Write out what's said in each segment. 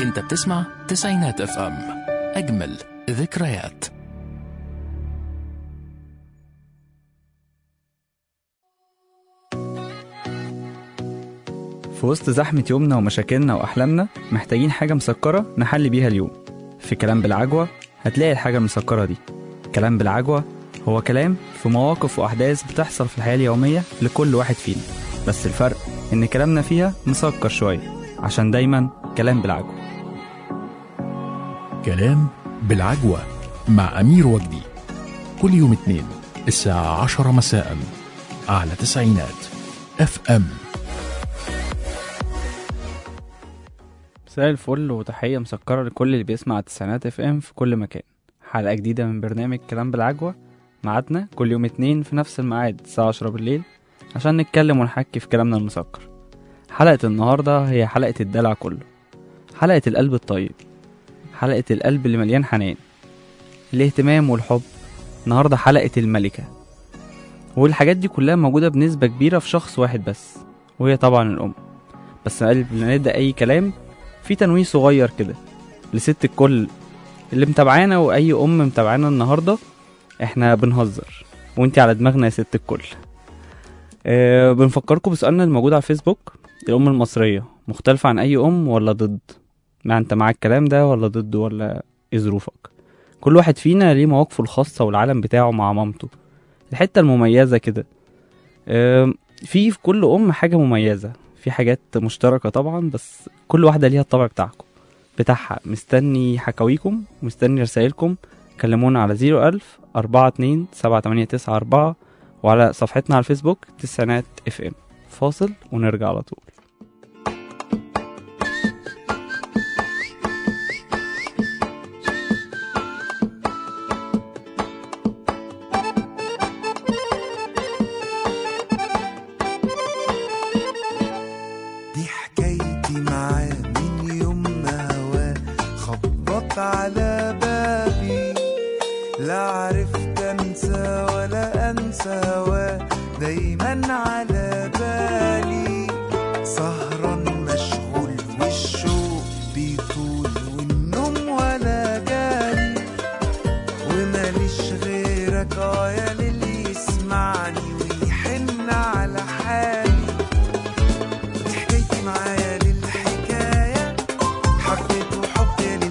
انت بتسمع تسعينات اف ام، اجمل ذكريات. في وسط زحمة يومنا ومشاكلنا وأحلامنا محتاجين حاجة مسكرة نحل بيها اليوم. في كلام بالعجوة هتلاقي الحاجة المسكرة دي. كلام بالعجوة هو كلام في مواقف وأحداث بتحصل في الحياة اليومية لكل واحد فينا، بس الفرق إن كلامنا فيها مسكر شوية، عشان دايما كلام بالعجوة. كلام بالعجوة مع أمير وجدي، كل يوم اثنين الساعة 10 مساء على تسعينات اف ام. مساء الفل وتحية مسكرة لكل اللي بيسمع التسعينات اف ام في كل مكان. حلقة جديدة من برنامج كلام بالعجوة، ميعادنا كل يوم اتنين في نفس الميعاد الساعة 10 بالليل عشان نتكلم ونحكي في كلامنا المسكر. حلقة النهاردة هي حلقة الدلع كله، حلقة القلب الطيب، حلقة القلب اللي مليان حنان، الاهتمام والحب. النهاردة حلقة الملكة، والحاجات دي كلها موجودة بنسبة كبيرة في شخص واحد بس، وهي طبعا الأم. بس قبل ما نبدأ أي كلام في تنويه صغير كده لست الكل اللي متابعانا، وأي أم متابعانا النهاردة. احنا بنهزر وانتي على دماغنا يا ست الكل. بنفكركم بسؤالنا الموجود على الفيسبوك: الأم المصرية مختلفة عن أي أم ولا ضد؟ ما انت مع الكلام ده ولا ضده، ولا ايه ظروفك؟ كل واحد فينا ليه مواقفه الخاصة والعالم بتاعه مع مامته، الحتة المميزة كده. في كل أم حاجة مميزة، في حاجات مشتركة طبعا، بس كل واحدة ليها الطبع بتاعها. مستني حكاويكم ومستني رسائلكم. كلمونا على 01042-78994 وعلى صفحتنا على الفيسبوك تسعينات اف ام. فاصل ونرجع على طول. على بابي لا عرفت انسى ولا انسى هواه، دايما على بالي سهران مشغول والشوق بيطول والنوم ولا جالي، وماليش غيرك يا للي يسمعني ويحن على حالي. دي حكايتي معايا للحكاية، حبيته حب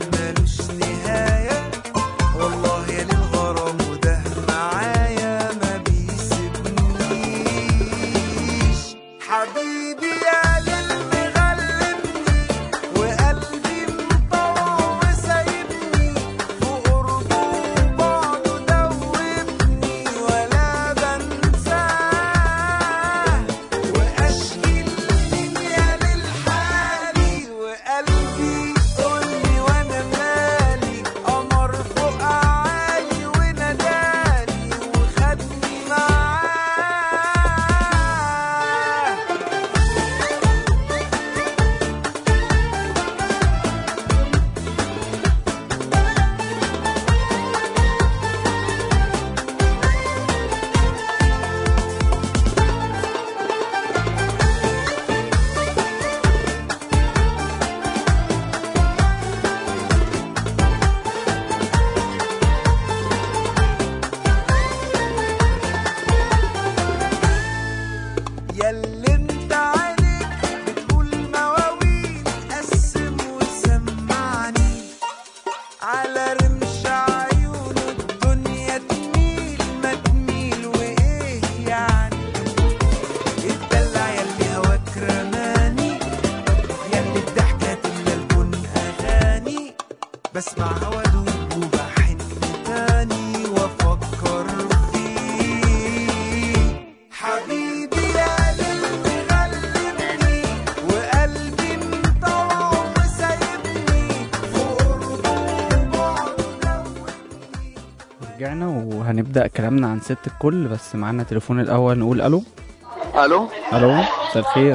وهنبدأ كلامنا عن ست الكل. بس معانا تليفون الأول، نقول ألو. الو مساء الخير.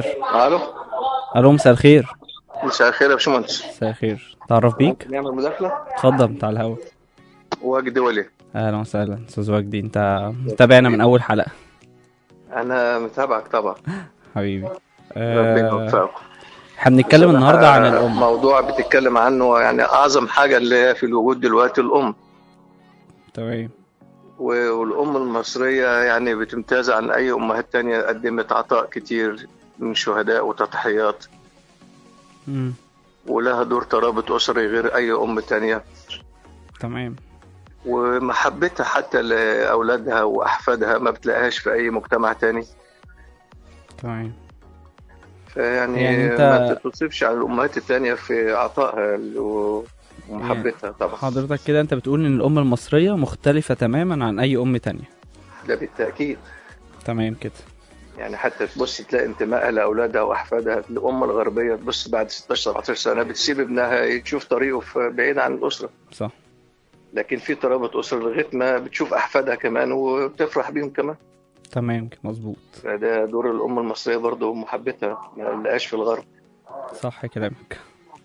الو مساء الخير. مساء الخير يا باشمهندس. مساء الخير، تعرف بيك؟ نعمل مداخلة. اتفضل تعال الهوا. وجدي ولي. اهلا وسهلا استاذ وجدي، انت متابعنا من اول حلقة. انا متابعك طبعا حبيبي. ربنا يوفقك. احنا بنتكلم النهارده عن الام. موضوع بتتكلم عنه يعني اعظم حاجه اللي هي في الوجود دلوقتي الام. تمام. والام المصريه يعني بتمتاز عن اي امهات تانية، قدمت عطاء كتير من شهداء وتضحيات، ولها دور ترابط اسري غير اي ام تانية. تمام. ومحبتها حتى لاولادها واحفادها ما بتلاقيهاش في اي مجتمع تاني. تمام. يعني انت ما تتصفش على الامهات التانية في عطائها ومحبتها طبعا. حضرتك كده انت بتقول ان الام المصرية مختلفة تماما عن اي ام تانية. ده بالتأكيد. تمام كده. يعني حتى تبص تلاقي انتمائها لاولادها واحفادها. الام الغربية تبص بعد 16 17 سنة بتسيب ابنها يشوف طريقه بعيد عن الاسرة. صح. لكن في ترابط اسري لغايه ما بتشوف احفادها كمان وبتفرح بيهم كمان. تمام مظبوط. ده دور الام المصريه برضو، محبتها ما لقاش في الغرب. صح كلامك.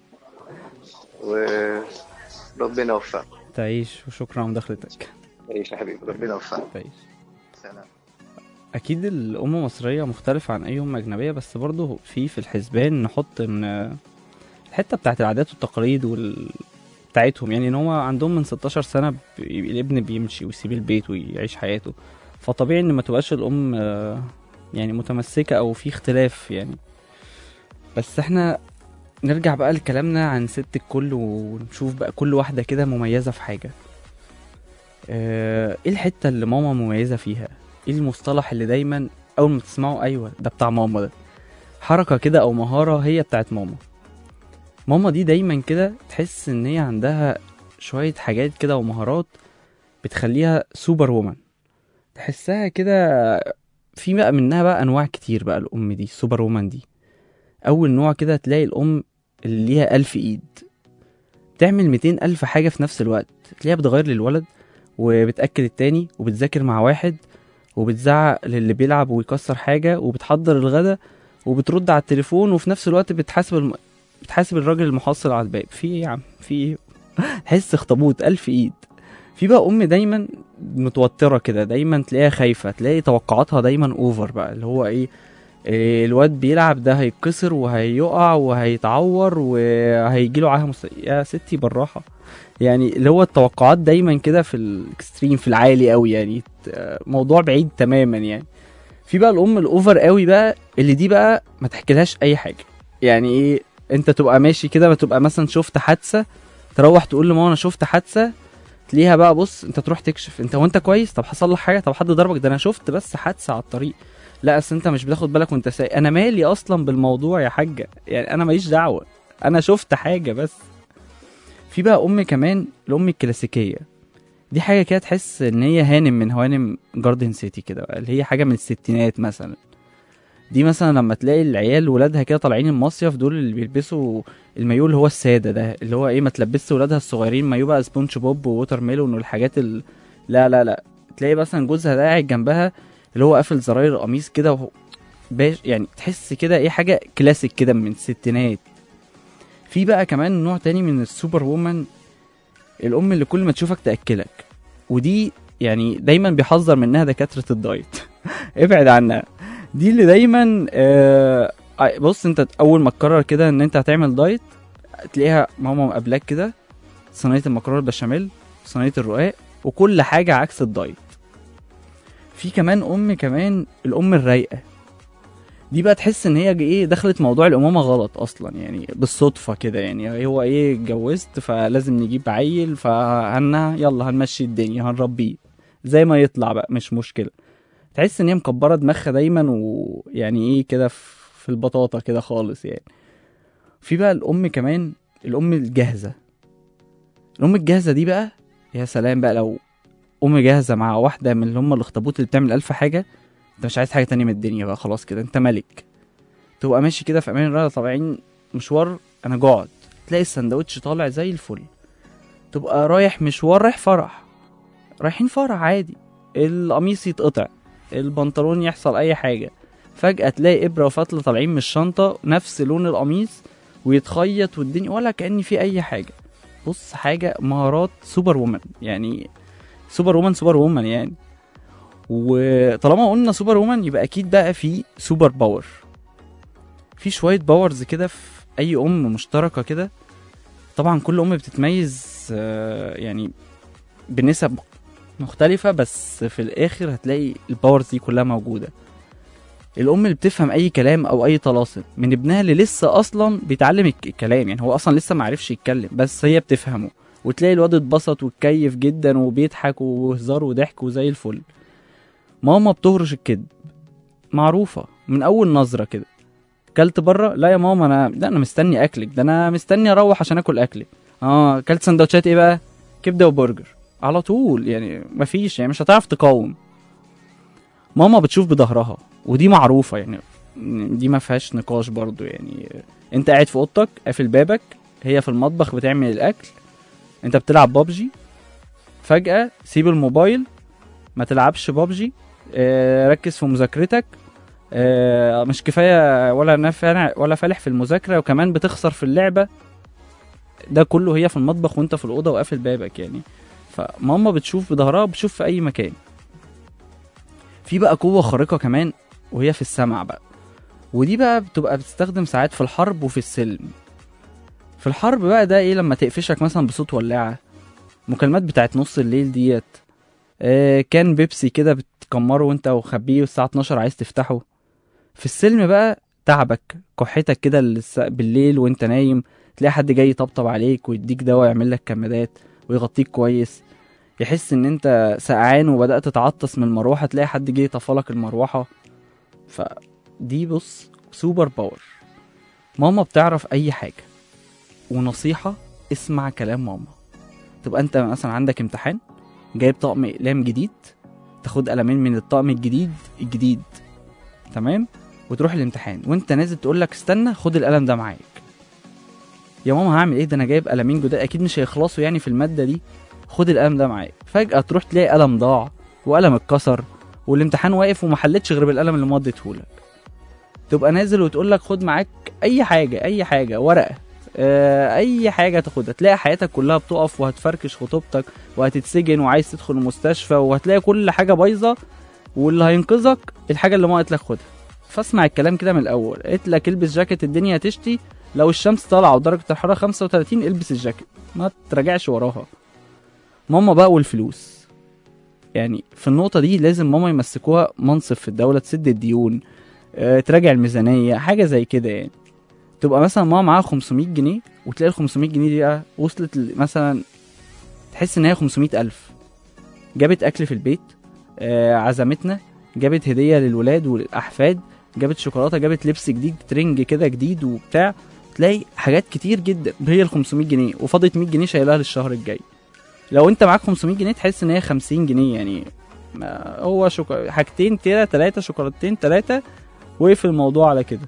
وربنا يوفقك. تعيش وشكرا على مداخلتك. تعيش يا حبيبي، ربنا يوفقك. تعيش. سلام. اكيد الام المصريه مختلفه عن اي ام اجنبيه، بس برضه في الحسبان نحط ان الحته بتاعت العادات والتقاليد بتاعتهم، يعني ان هو عندهم من 16 سنه الابن بيمشي ويسيب البيت ويعيش حياته، فطبيعي ان ما تبقاش الام يعني متمسكه او في اختلاف يعني. بس احنا نرجع بقى لكلامنا عن ست الكل ونشوف بقى كل واحده كده مميزه في حاجه. ايه الحته اللي ماما مميزه فيها؟ ايه المصطلح اللي دايما اول ما تسمعه ايوه ده بتاع ماما؟ ده حركه كده او مهاره هي بتاعت ماما. ماما دي دايما كده تحس ان هي عندها شويه حاجات كده ومهارات بتخليها سوبر وومن. تحسها كده في بقى منها بقى انواع كتير بقى. الام دي سوبر وومن دي اول نوع كده تلاقي الام اللي ليها 1000 ايد، تعمل 200,000 حاجه في نفس الوقت. تلاقيها بتغير للولد وبتاكل التاني وبتذاكر مع واحد وبتزعق للي بيلعب ويكسر حاجه وبتحضر الغدا وبترد على التليفون وفي نفس الوقت بتحاسب الراجل المحصل على الباب. في ايه يا عم؟ في ايه؟ حس اخطبوط 1000 ايد. في بقى ام دايما متوتره كده، دايما تلاقيها خايفه، تلاقي توقعاتها دايما اوفر بقى، اللي هو ايه الواد بيلعب ده هيتكسر وهيقع وهيتعور وهيجيله عاهه يا ستي بالراحه. يعني اللي هو التوقعات دايما كده في الاكستريم، في العالي قوي، يعني موضوع بعيد تماما يعني. في بقى الام الاوفر قوي بقى اللي دي بقى ما تحكيلهاش اي حاجه. يعني ايه؟ انت تبقى ماشي كده، ما تبقى مثلا شفت حادثه تروح تقول لماما انا شفت حادثه، تلاقيها بقى بص انت تروح تكشف انت وانت كويس، طب حصل لك حاجه؟ طب حد ضربك؟ ده انا شفت بس حادثه على الطريق. لا اصل انت مش بتاخد بالك وانت سايق. انا مالي اصلا بالموضوع يا حاجه، يعني انا ماليش دعوه، انا شفت حاجه بس. في بقى ام كمان الام الكلاسيكيه دي، حاجه كده تحس ان هي هانم من هوانم جاردن سيتي كده، اللي هي حاجه من الستينات مثلا. دي مثلا لما تلاقي العيال ولادها كده طالعين المصيف، دول اللي بيلبسوا المايو اللي هو الساده ده، اللي هو ايه ما تلبسش ولادها الصغيرين مايو بقى سبونج بوب ووتر ميلون والحاجات لا لا لا. تلاقي مثلا جوزها ده قاعد جنبها اللي هو قافل زراير القميص كده يعني تحس كده ايه حاجه كلاسيك كده من الستينات. في بقى كمان نوع تاني من السوبر وومن، الام اللي كل ما تشوفك تاكلك، ودي يعني دايما بيحذر منها دكاتره الدايت ابعد عنها. دي اللي دايما بص انت اول ما تقرر كده ان انت هتعمل دايت تلاقيها ماما مقابلاك كده صينيه المكرونه البشاميل، صينيه الرقاق، وكل حاجه عكس الدايت. في كمان الام الرايقه دي بقى تحس ان هي ايه دخلت موضوع الامومه غلط اصلا، يعني بالصدفه كده، يعني هو ايه اتجوزت فلازم نجيب عيل يلا هنمشي الدنيا هنربيه زي ما يطلع بقى مش مشكله. تحس ان هي مكبره دماغها دايما، ويعني ايه كده في البطاطا كده خالص يعني. في بقى الام كمان الام الجاهزه. الام الجاهزه دي بقى يا سلام بقى، لو ام جاهزه مع واحده من اللي هم الاخطبوط اللي بتعمل 1000 حاجه، انت مش عايز حاجه تانية من الدنيا بقى، خلاص كده انت ملك. تبقى ماشي كده في امان الله طالعين مشوار، انا جعد، تلاقي السندوتش طالع زي الفل. تبقى رايح مشوار، رايحين فرح عادي، القميص يتقطع، البنطلون يحصل اي حاجه، فجاه تلاقي ابره وفتله طالعين من الشنطه نفس لون القميص ويتخيط والدنيا ولا كأن في اي حاجه. بص حاجه مهارات سوبر وومن، يعني سوبر وومن يعني. وطالما قلنا سوبر وومن يبقى اكيد بقى في سوبر باور، في شويه باورز كده اي ام مشتركه كده. طبعا كل ام بتتميز يعني بنسب مختلفه، بس في الاخر هتلاقي الباورز دي كلها موجوده. الام اللي بتفهم اي كلام او اي طلاسم من ابنها اللي لسه اصلا بيتعلم الكلام، يعني هو اصلا لسه معرفش يتكلم بس هي بتفهمه، وتلاقي الواد اتبسط واتكيف جدا وبيضحك وهزار وضحك وزي الفل. ماما بتهرش الكذب، معروفه من اول نظره كده. كلت بره؟ لا يا ماما انا مستني اكلك، ده انا مستني اروح عشان اكل اكلي. كلت سندوتشات ايه بقى؟ كبده وبرجر على طول، يعني مفيش، يعني مش هتعرف تقاوم. ماما بتشوف بظهرها، ودي معروفه يعني، دي ما فيهاش نقاش برضو. يعني انت قاعد في اوضتك قافل بابك، هي في المطبخ بتعمل الاكل، انت بتلعب بابجي، فجأة سيب الموبايل، ما تلعبش بابجي، ركز في مذاكرتك، مش كفايه ولا نافع ولا فالح في المذاكره وكمان بتخسر في اللعبه. ده كله هي في المطبخ وانت في الاوضه وقافل بابك يعني. فماما بتشوف بظهرها، بتشوف في اي مكان. في بقى قوه خارقه كمان وهي في السمع بقى، ودي بقى بتبقى بتستخدم ساعات في الحرب وفي السلم. في الحرب بقى ده ايه؟ لما تقفشك مثلا بصوت ولاعه، مكالمات بتاعت نص الليل ديت، كان بيبسي كده بتكمره وانت وخبيه والساعه 12 عايز تفتحه. في السلم بقى تعبك، كحتك كده بالليل وانت نايم، تلاقي حد جاي يطبطب عليك ويديك دواء يعمل لك كمادات ويغطيك كويس. يحس ان انت سقعان وبدأت تتعطس من المروحة، تلاقي حد جاي يطفلك المروحة. فدي بص سوبر باور. ماما بتعرف اي حاجة. ونصيحة، اسمع كلام ماما. تبقى انت مثلا عندك امتحان، جايب طقم اقلام جديد، تاخد قلمين من الطقم الجديد تمام، وتروح الامتحان وانت نازل تقولك استنى خد القلم ده معاك. يا ماما هعمل ايه؟ ده انا جايب قلمين جداد اكيد مش هيخلصوا يعني في المادة دي، خد القلم ده معاك. فجأة تروح تلاقي قلم ضاع وقلم اتكسر والامتحان واقف وما حلتش غير بالقلم اللي مضيتهولك. تبقى نازل وتقولك خد معاك اي حاجة ورقة، اي حاجة تاخدها، تلاقي حياتك كلها بتقف وهتفركش خطوبتك وهتتسجن وعايز تدخل المستشفى وهتلاقي كل حاجة بايظة، واللي هينقذك الحاجة اللي ما قلت لك خدها. فاسمع الكلام كده من الاول. قلت لك البس جاكيت الدنيا هتشتي، لو الشمس طالعه ودرجه الحراره 35 البس الجاكيت، ما تراجعش وراها. ماما بقى والفلوس، يعني في النقطه دي لازم ماما يمسكوها منصب في الدوله، تسد الديون، تراجع الميزانيه، حاجه زي كده يعني. تبقى مثلا ماما معاها 500 جنيه وتلاقي ال 500 جنيه دي بقى وصلت مثلا تحس ان هي 500,000. جابت اكل في البيت، عزمتنا، جابت هديه للولاد والاحفاد، جابت شوكولاته، جابت لبس جديد، ترنج كده جديد وبتاع. تلاقي حاجات كتير جدا هي ال 500 جنيه وفاضت 100 جنيه شايلها للشهر الجاي. لو انت معاك 500 جنيه تحس ان هي 50 جنيه يعني، هو حاجتين كده 3 شوكولاتتين 3 وقف الموضوع على كده.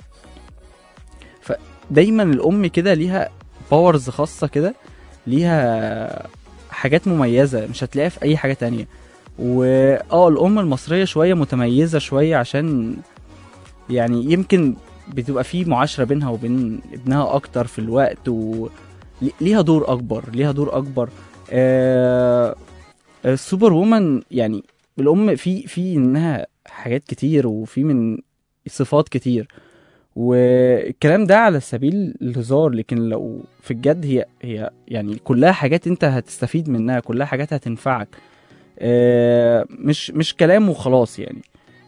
فدايما الام كده ليها باورز خاصه كده، ليها حاجات مميزه مش هتلاقيها في اي حاجه تانية. الام المصريه شويه متميزه شويه، عشان يعني يمكن بتبقى في معاشره بينها وبين ابنها اكتر في الوقت، وليها دور اكبر. السوبر وومن يعني الام في انها حاجات كتير وفي من صفات كتير، والكلام ده على سبيل الهزار، لكن لو في الجد هي يعني كلها حاجات انت هتستفيد منها، كلها حاجات هتنفعك، مش كلام وخلاص يعني.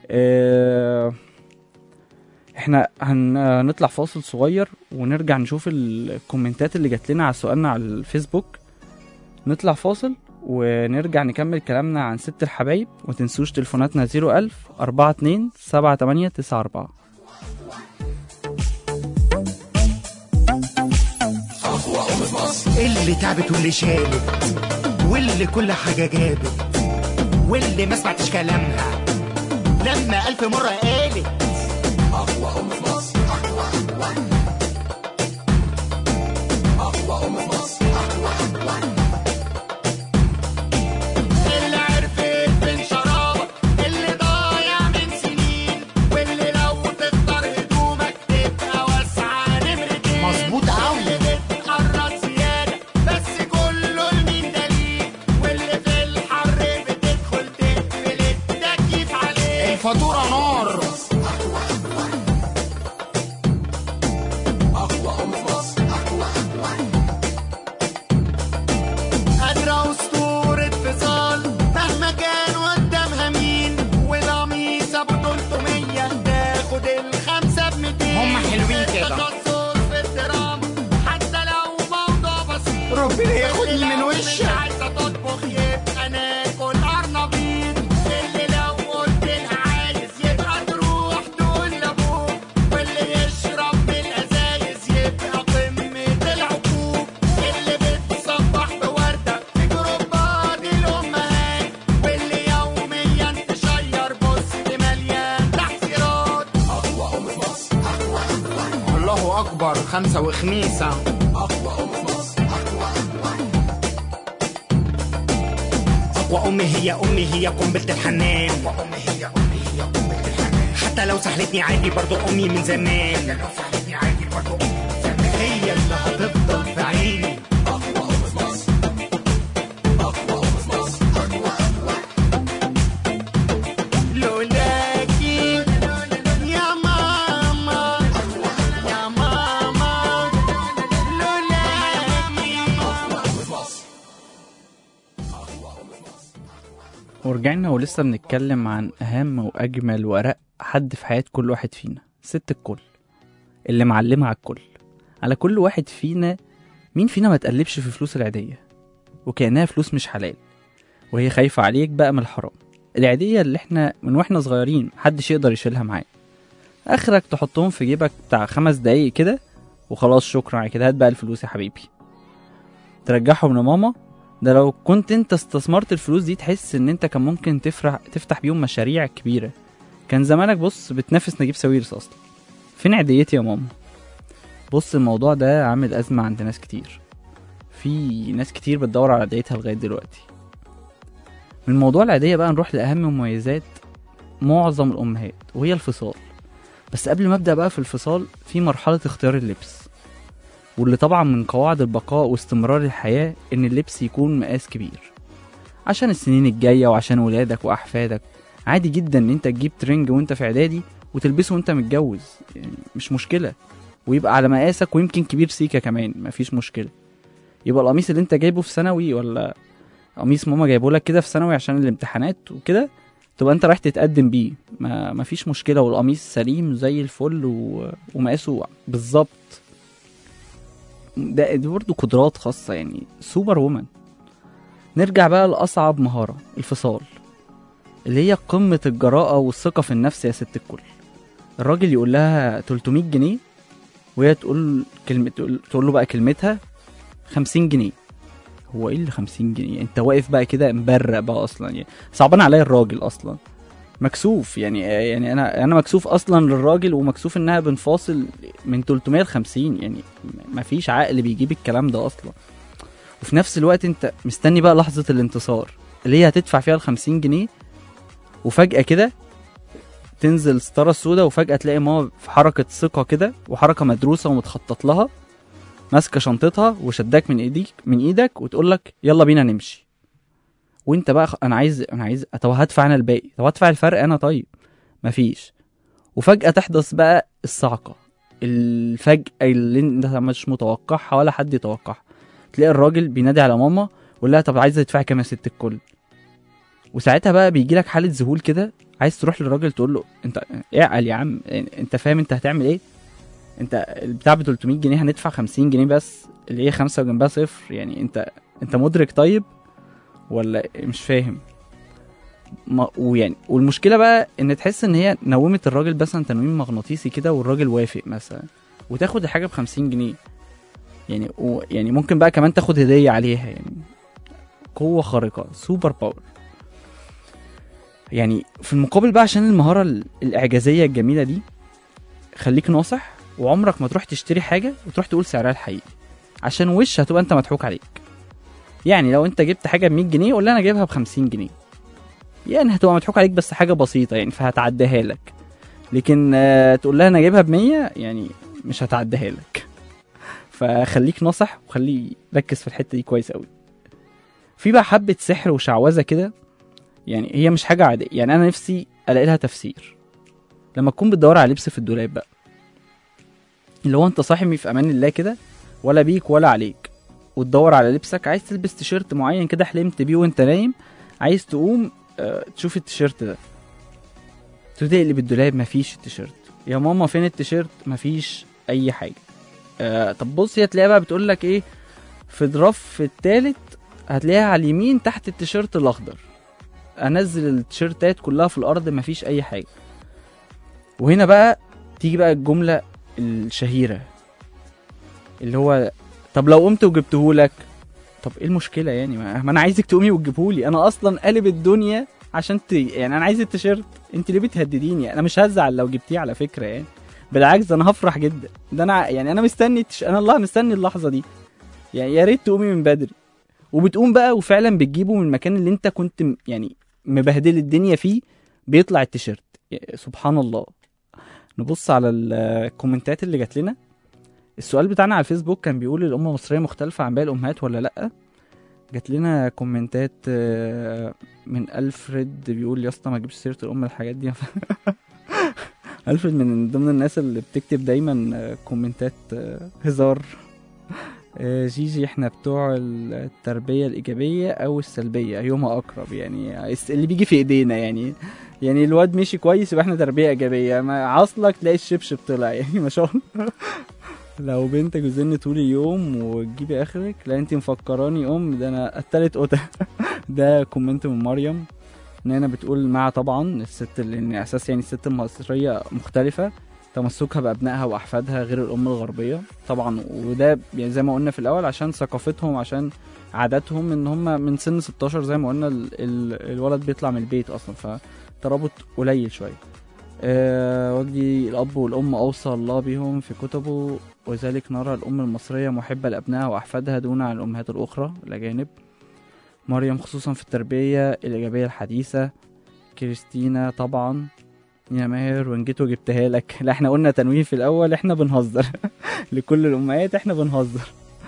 احنا هنطلع فاصل صغير ونرجع نشوف الكومنتات اللي جات لنا على سؤالنا على الفيسبوك. نطلع فاصل ونرجع نكمل كلامنا عن ست الحبايب. وتنسوش تليفوناتنا 01000 42 7894. اللي تعبت واللي شالت واللي كل حاجة جابت واللي ما سمعتش كلامها لما 1000 مرة قالت أقوى أم في مصر، أقوى أم في مصر، اللي عرفت من شرابك، اللي ضايع من سنين، واللي لو تختار هدومك تبقى واسعة نمرتين. مظبوط أوي. اللي بتقرب زيادة بس كله لمين دليل، واللي في الحر بتدخل تقفل التكييف عليه. الفاتورة نار الله أكبر، خمسة وخميسة. أقوى أمي هي أمي، هي قنبلة الحنان. حتى لو سحلتني عادي برضو أمي من زمان. هي اللي هتفضل في عيني. لولاكي يا ماما يا ماما، لولاكي. ورجعنا ولسه بنتكلم عن أهم وأجمل وأرق حد في حياة كل واحد فينا، ست الكل اللي معلمة على الكل، على كل واحد فينا. مين فينا ما تقلبش في فلوس العيدية وكأنها فلوس مش حلال، وهي خايفة عليك بقى من الحرام. العيدية اللي احنا من واحنا صغيرين محدش يقدر يشيلها معاه، اخرك تحطهم في جيبك بتاع 5 دقايق كده وخلاص، شكرا على كده، هات بقى الفلوس يا حبيبي، ترجعهم لماما. ده لو كنت انت استثمرت الفلوس دي تحس ان انت كان ممكن تفتح بيهم مشاريع كبيرة. كان زمانك بص بتنافس نجيب ساويرس اصلا. فين عيديتي يا ماما؟ بص الموضوع ده عامل أزمة عند ناس كتير، في ناس كتير بتدور على عيديتها لغاية دلوقتي. من موضوع العيدية بقى نروح لأهم مميزات معظم الأمهات، وهي الفصال. بس قبل ما أبدأ بقى في الفصال، في مرحلة اختيار اللبس، واللي طبعا من قواعد البقاء واستمرار الحياة إن اللبس يكون مقاس كبير عشان السنين الجاية وعشان ولادك وأحفادك. عادي جدا إن انت تجيب ترنج وانت في إعدادي وتلبسه وانت متجوز، يعني مش مشكلة، ويبقى على مقاسك ويمكن كبير سيكا كمان، مفيش مشكلة. يبقى القميص اللي انت جايبه في ثانوي ولا قميص ماما جايبه لك كده في ثانوي عشان الامتحانات وكده، تبقى انت رايح تتقدم بيه، مفيش مشكلة، والقميص سليم زي الفل ومقاسه بالظبط. ده برضه قدرات خاصة، يعني سوبر وومن. نرجع بقى لأصعب مهارة، الفصال، اللي هي قمة الجراءة والثقة في النفس يا ست الكل. الراجل يقول لها 300 جنيه وهي تقول له بقى كلمتها 50 جنيه. هو ايه اللي 50 جنيه؟ انت واقف بقى كده مبرق بقى اصلا، يعني صعبان عليا الراجل اصلا، مكسوف يعني انا مكسوف اصلا للراجل، ومكسوف انها بنفاصل من 300 ل 50، يعني مفيش عقل بيجيب الكلام ده اصلا. وفي نفس الوقت انت مستني بقى لحظة الانتصار اللي هي هتدفع فيها ال 50 جنيه، وفجأة كده تنزل الستارة السوداء، وفجأة تلاقي ماما في حركة ثقة كده وحركة مدروسة ومتخطط لها، ماسكة شنطتها وشداك من ايدك وتقول لك يلا بينا نمشي. وانت بقى انا عايز طب هدفع انا الباقي، طب هدفع الفرق انا، طيب مفيش. وفجأة تحدث بقى الصعقة، الفجأة اللي انت مش متوقعها ولا حد يتوقعها. تلاقي الراجل بينادي على ماما ويقول لها طب عايزة تدفعي كام يا ست الكل؟ وساعتها بقى بيجيلك حالة ذهول كده، عايز تروح للراجل تقول له انت اعقل يا عم، انت فاهم انت هتعمل ايه؟ انت البتاع ب 300 جنيه هندفع 50 جنيه بس، اللي هي 5 وجنبها صفر، يعني انت مدرك طيب ولا مش فاهم؟ ويعني والمشكله بقى ان تحس ان هي نومت الراجل مثلا تنويم مغناطيسي كده، والراجل وافق مثلا وتاخد الحاجه ب 50 جنيه، يعني ممكن بقى كمان تاخد هديه عليها، يعني قوه خارقه، سوبر باور. يعني في المقابل بقى عشان المهاره الاعجازيه الجميله دي، خليك ناصح، وعمرك ما تروح تشتري حاجه وتروح تقول سعرها الحقيقي، عشان وش هتبقى انت مضحوك عليك. يعني لو انت جبت حاجه ب 100 جنيه قول لها انا جايبها ب 50 جنيه، يعني هتبقى مضحوك عليك بس حاجه بسيطه يعني، فهتعديها لك. لكن تقول لها انا جايبها ب 100 يعني مش هتعديها لك. فخليك ناصح وخلي ركز في الحته دي كويس قوي. في بقى حبه سحر وشعوذه كده، يعني هي مش حاجه عاديه، يعني انا نفسي الاقي لها تفسير. لما تكون بتدور على لبس في الدولاب بقى، اللي هو انت صاحي في امان الله كده، ولا بيك ولا عليك، وتدور على لبسك، عايز تلبس تيشيرت معين كده حلمت بيه وانت نايم، عايز تقوم تشوف التيشيرت ده، تقلب الدولاب مفيش التيشيرت، يا ماما فين التيشيرت؟ مفيش اي حاجه. طب بص، هي تلاقيها بقى بتقول لك ايه، في الرف الثالث هتلاقيها على اليمين تحت التيشيرت الاخضر. انزل التيشيرتات كلها في الارض مفيش اي حاجه. وهنا بقى تيجي بقى الجمله الشهيره اللي هو طب لو قمت وجبتهولك، طب ايه المشكله يعني؟ ما انا عايزك تقومي وتجيبهولي، انا اصلا قلب الدنيا عشان يعني انا عايز التيشيرت، انت ليه بتهدديني؟ انا مش هزعل لو جبتيه على فكره يعني، بالعكس ده انا هفرح جدا. ده انا يعني انا مستني انا الله مستني اللحظه دي. يعني يا ريت تقومي من بدري. وبتقوم بقى وفعلا بتجيبه من المكان اللي انت كنت يعني مبهدل الدنيا فيه، بيطلع التيشيرت. سبحان الله. نبص على الكومنتات اللي جات لنا. السؤال بتاعنا على الفيسبوك كان بيقول الأم المصرية مختلفة عن باقي الأمهات ولا لأ؟ جات لنا كومنتات من ألفريد بيقول يا اسطى ما تجيبش سيرة الأم الحاجات دي. ألفريد من ضمن الناس اللي بتكتب دايما كومنتات هزار. جيجي احنا بتوع التربية الإيجابية أو السلبية أيهما أقرب، يعني اللي بيجي في إيدينا. يعني الواد مشي كويس يبقى احنا تربية إيجابية، ما عاصلك تلاقي الشبشب طلع يعني ما شاء الله. لو بنتك بتزن طول اليوم وتجيبي آخرك لا انتي مفكراني ده أنا قتلت قطة. ده كومنت من مريم. نانا بتقول مع طبعا الست لأن أساس يعني الست المصرية مختلفة، تمسكها بأبنائها وأحفادها غير الأم الغربية طبعا. وده يعني زي ما قلنا في الأول عشان ثقافتهم، عشان عاداتهم ان هم من سن 16 زي ما قلنا الولد بيطلع من البيت أصلا، فترابط قليل شوية. وجدي الأب والأم أوصى الله بهم في كتبه، وذلك نرى الأم المصرية محبة لأبنائها وأحفادها دون عن الأمهات الأخرى الأجانب. مريم خصوصا في التربية الإيجابية الحديثة. كريستينا طبعا يا ماهر وانجيت وجبتها لك. لا احنا قلنا تنويه في الأول، احنا بنهزر. لكل الأمهات احنا بنهزر.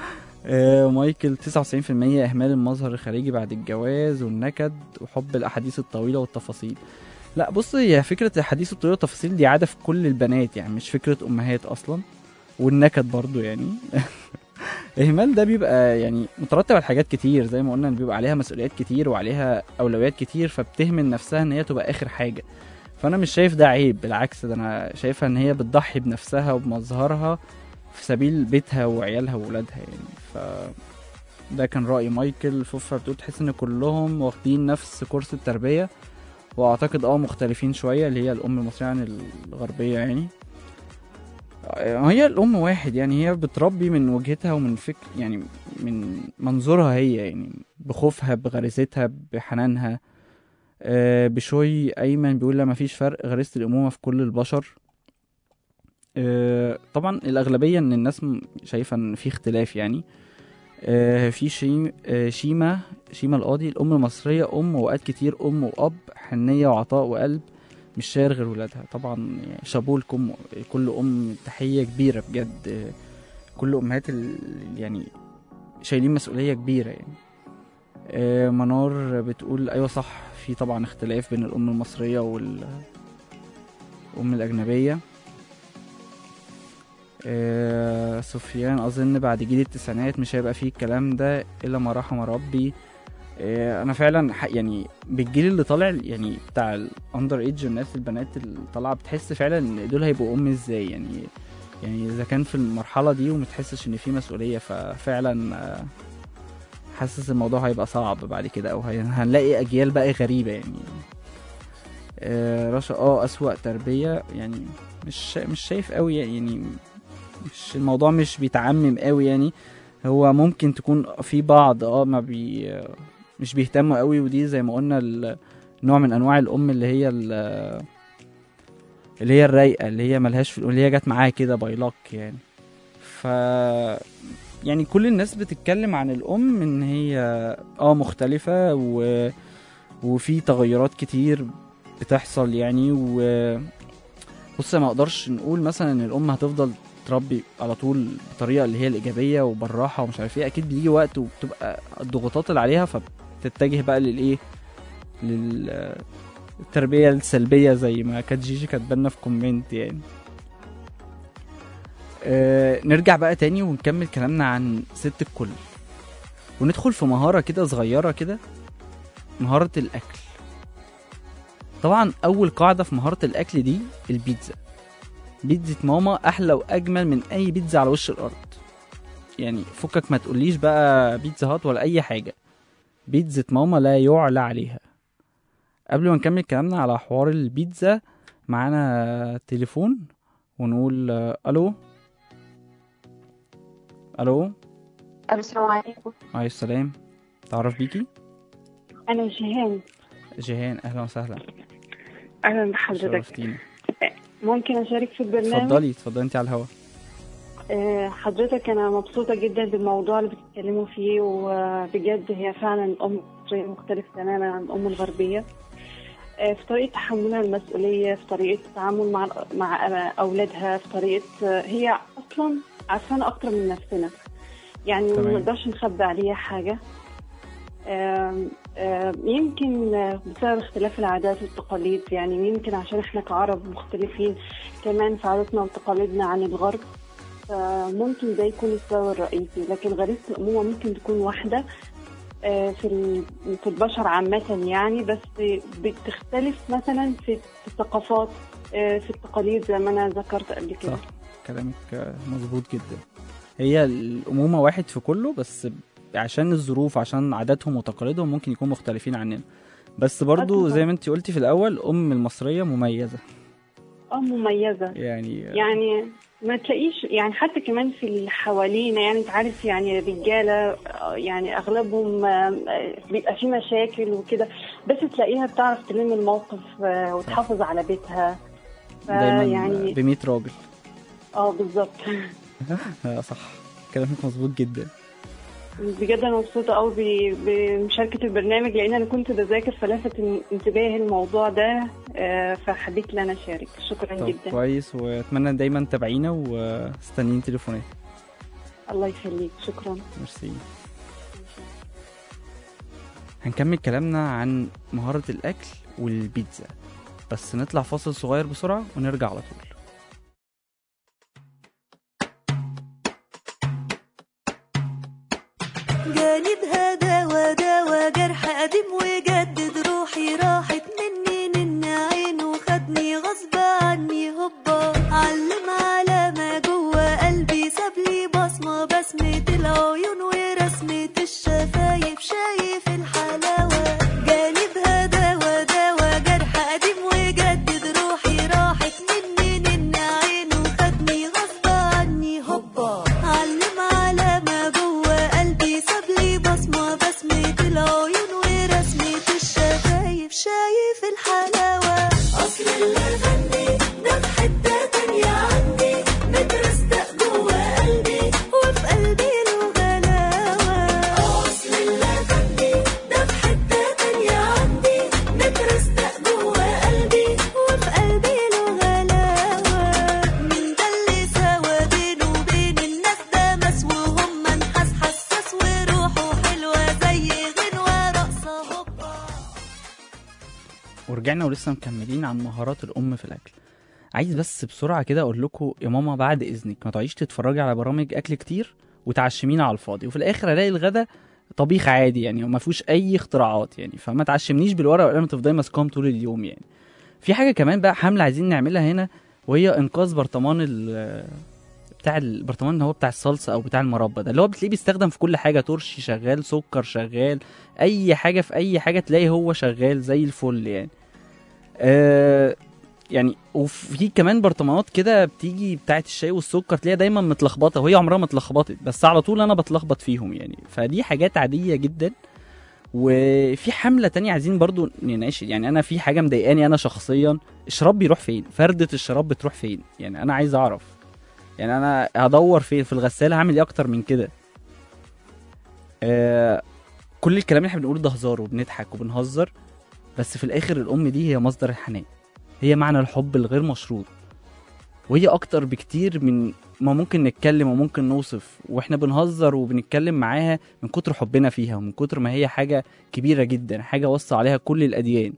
مايكل 99% إهمال المظهر الخارجي بعد الجواز والنكد وحب الأحاديث الطويلة والتفاصيل. لا بص، هي فكرة الحديث الطويل والتفاصيل دي عادة في كل البنات يعني، مش فكرة أمهات أصلا. والنكد برضو يعني. إهمال ده بيبقى يعني مترتب على حاجات كتير زي ما قلنا، بيبقى عليها مسؤوليات كتير وعليها أولويات كتير، فبتهمل نفسها إن هي تبقى آخر حاجة. فأنا مش شايف ده عيب، بالعكس ده أنا شايفها إن هي بتضحي بنفسها وبمظهرها في سبيل بيتها وعيالها وولادها يعني. ده كان رأي مايكل. فوفا بتقول تحس إن كلهم واخدين نفس كورس التربية، واعتقد مختلفين شويه اللي هي الام المصريه عن الغربيه يعني. هي الام واحد يعني، هي بتربي من وجهتها ومن فكر يعني من منظورها هي يعني، بخوفها بغريزتها بحنانها. بشوي ايمن بيقول لا مفيش فرق، غريزه الامومه في كل البشر. طبعا الاغلبيه ان الناس شايفه ان في اختلاف يعني. في شيمة القاضي الأم المصرية أم وأوقات كتير أم وأب، حنية وعطاء وقلب، مش شاير غير ولادها. طبعا يعني شابوه لكم كل أم، تحية كبيرة بجد. كل أمهات يعني شايلين مسؤولية كبيرة يعني. منار بتقول أيوة صح، في طبعا اختلاف بين الأم المصرية والأم الأجنبية. سفيان أظن بعد جيل التسعينات مش هيبقى فيه الكلام ده إلا ما رحم ربي. أنا فعلا يعني بالجيل اللي طالع يعني بتاع الأندر إيدج، الناس البنات اللي طالعة بتحس فعلا إن دول هيبقوا أم إزاي يعني إذا كان في المرحلة دي ومتحسش إن في مسؤولية، ففعلا حاسس الموضوع هيبقى صعب بعد كده، أو هنلاقي أجيال بقى غريبة يعني. رشا أسوأ تربية يعني، مش شايف قوي يعني، مش الموضوع مش بيتعمم قوي يعني. هو ممكن تكون في بعض مش بيهتموا قوي، ودي زي ما قلنا نوع من انواع الام اللي هي الرايقه، اللي هي ملهاش اللي هي جت معاها كده بايلاك يعني. يعني كل الناس بتتكلم عن الام ان هي مختلفه وفي تغيرات كتير بتحصل يعني. بص ما اقدرش نقول مثلا ان الام هتفضل تربي على طول بالطريقه اللي هي الايجابيه وبالراحه ومش عارف ايه. اكيد بيجي وقت وبتبقى الضغوطات اللي عليها فبتتجه بقى للتربيه السلبيه زي ما كانت جيجي كاتبالنا في كومنت يعني. نرجع بقى تاني ونكمل كلامنا عن ست الكل، وندخل في مهاره كده صغيره كده، مهاره الاكل. طبعا اول قاعده في مهاره الاكل دي البيتزا. بيتزا ماما احلى واجمل من اي بيتزا على وش الارض يعني. فكك ما تقوليش بقى بيتزا هات ولا اي حاجه، بيتزا ماما لا يعلى عليها. قبل ما نكمل كلامنا على حوار البيتزا، معانا تليفون ونقول الو. السلام عليكم. عليكم السلام. تعرف بيكي؟ انا جيهان. اهلا وسهلا. اهلا بحضرتك. شرفتيني. ممكن أشارك في البرنامج؟ اتفضلي انت على الهوا. حضرتك أنا مبسوطة جدا بالموضوع اللي بتتكلموا فيه، وبجد هي فعلا الأم المصرية مختلف تماما عن الأم الغربية، في طريقة تحملها المسؤولية، في طريقة التعامل مع أولادها، في طريقة هي أصلا عارفانا أكتر من نفسنا، يعني ما نقدرش نخبي عليها حاجة. يمكن بسبب اختلاف العادات والتقاليد، يعني يمكن عشان احنا كعرب مختلفين كمان في عاداتنا وتقاليدنا عن الغرب، ممكن ده يكون السبب الرئيسي. لكن غريزة الأمومة ممكن تكون واحدة في البشر عامة يعني، بس بتختلف مثلا في الثقافات، في التقاليد زي ما أنا ذكرت قبل كده. صح، كلامك مظبوط جدا. هي الأمومة واحد في كله، بس عشان الظروف، عشان عاداتهم وتقاليدهم ممكن يكونوا مختلفين عننا. بس برضو زي ما انت قلتي في الأول، أم المصرية مميزة. مميزة يعني ما تلاقيش يعني حتى كمان في اللي حوالينا، يعني انت عارف يعني الرجالة يعني أغلبهم بيبقى في مشاكل وكده، بس تلاقيها بتعرف تلم الموقف وتحافظ على بيتها دايما يعني ب100 راجل. بالظبط. صح، كلامك مظبوط جدا. بجد انا مبسوطه قوي بمشاركه البرنامج، لان انا كنت بذاكر فلفت انتباهي الموضوع ده، فحبيت ان انا اشارك. شكرا جدا. كويس، واتمنى دايما تابعينا واستنين تليفونات. الله يخليك، شكرا. ميرسي. هنكمل كلامنا عن مهارة الأكل والبيتزا، بس نطلع فاصل صغير بسرعة ونرجع على طول. جانبها دوا دوا جرح قديم وجدد روحي، راحت مني نن عينه خدني غصب عني هوبا، علم على ما جوا قلبي سابلي بصمة، بسمة العيون ورسمة الشفايف، شايف الحلاوة. جانبها دوا دوا جرح قديم وجدد روحي، راحت مني نن عينه خدني غصب عني هوبا، علم على ما جوا قلبي سابلي بصمة، بسمة العيون ورسمة الشفايف، شايف الحلاوة. أصل اللي غني ده في حتة تانية عندي، مترستق جوا قلبي وفي قلبي له غلاوة. أصل اللي غني ده في حتة تانية عندي، مترستق جوا قلبي وفي قلبي له غلاوة. من ده اللي سوا بينه وبين الناس ده مسوهم منحس حساس، وروحه حلوة زي غنوة رقصة هوبا. ورجعنا ولسه مكملين عن مهارات الأم في الأكل. عايز بس بسرعة كده أقول لكم يا ماما، بعد إذنك ما تقعديش تتفرجي على برامج أكل كتير وتعشمينا على الفاضي، وفي الآخر ألاقي الغدا طبيخ عادي يعني وما فيهوش أي اختراعات يعني، فما تعشمنيش بالورقة والقلم تفضلي ماسكاهم طول اليوم يعني. في حاجة كمان بقى حملة عايزين نعملها هنا، وهي إنقاذ برطمان بتاع البرطمان اللي هو بتاع الصلصة أو بتاع المربى ده، اللي هو بتلاقيه بيستخدم في كل حاجة، ترشي شغال، سكر شغال، أي حاجة في أي حاجة تلاقي هو شغال زي الفل يعني. يعني وفي كمان برطمانات كده بتيجي بتاعت الشاي والسكر تلاقيها دايما متلخبطه، وهي عمرها ما اتلخبطت، بس على طول انا بتلخبط فيهم يعني، فدي حاجات عاديه جدا. وفي حمله تانية عايزين برضو نناقش، يعني انا في حاجه مضايقاني انا شخصيا، الشراب بيروح فين؟ فردة الشراب بتروح فين؟ يعني انا عايز اعرف، يعني انا هدور فين في الغساله؟ هعمل ايه اكتر من كده؟ كل الكلام اللي احنا بنقوله ده هزار وبنضحك وبنهزر، بس في الاخر الام دي هي مصدر الحنان، هي معنى الحب الغير مشروط، وهي اكتر بكتير من ما ممكن نتكلم وممكن نوصف، واحنا بنهزر وبنتكلم معاها من كتر حبنا فيها، ومن كتر ما هي حاجة كبيرة جدا، حاجة وصى عليها كل الأديان.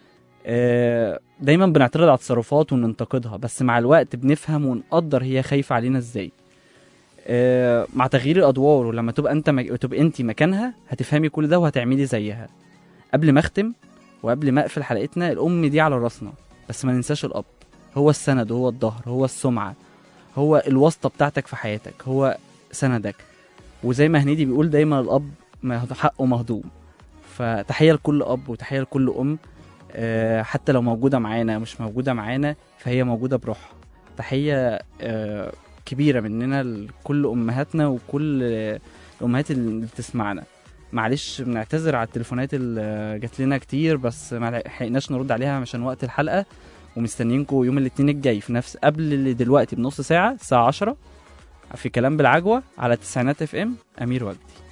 دايما بنعترض على تصرفات وننتقدها، بس مع الوقت بنفهم ونقدر هي خايفة علينا ازاي. مع تغيير الأدوار، ولما تبقى انت مكانها هتفهمي كل ده وهتعملي زيها. قبل ما اختم وقبل ما اقفل حلقتنا، الأم دي على راسنا، بس ما ننساش الأب، هو السند، هو الظهر، هو السمعة، هو الواسطة بتاعتك في حياتك، هو سندك. وزي ما هنيدي بيقول دايما الأب حقه مهضوم. فتحية لكل أب وتحية لكل أم، حتى لو موجودة معانا مش موجودة معانا فهي موجودة بروحها. تحية كبيرة مننا لكل أمهاتنا وكل الأمهات اللي بتسمعنا. معلش بنعتذر على التليفونات اللي جات لنا كتير، بس ما لحقناش نرد عليها عشان وقت الحلقة، ومستنيينكم يوم الاثنين الجاي في نفس قبل اللي دلوقتي بنص ساعة الساعة 10 في كلام بالعجوة على تسعينات FM. أمير وجدي.